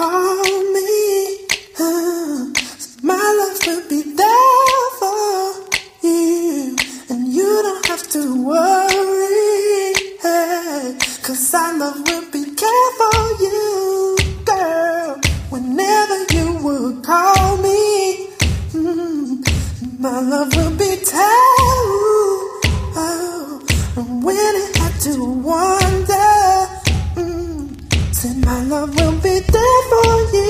call me, my love will be there for you, and you don't have to worry, hey, 'cause our love will be there for you, girl, whenever you would call me, my love will be there, oh, and when it had to wonder, said my love will be there for you.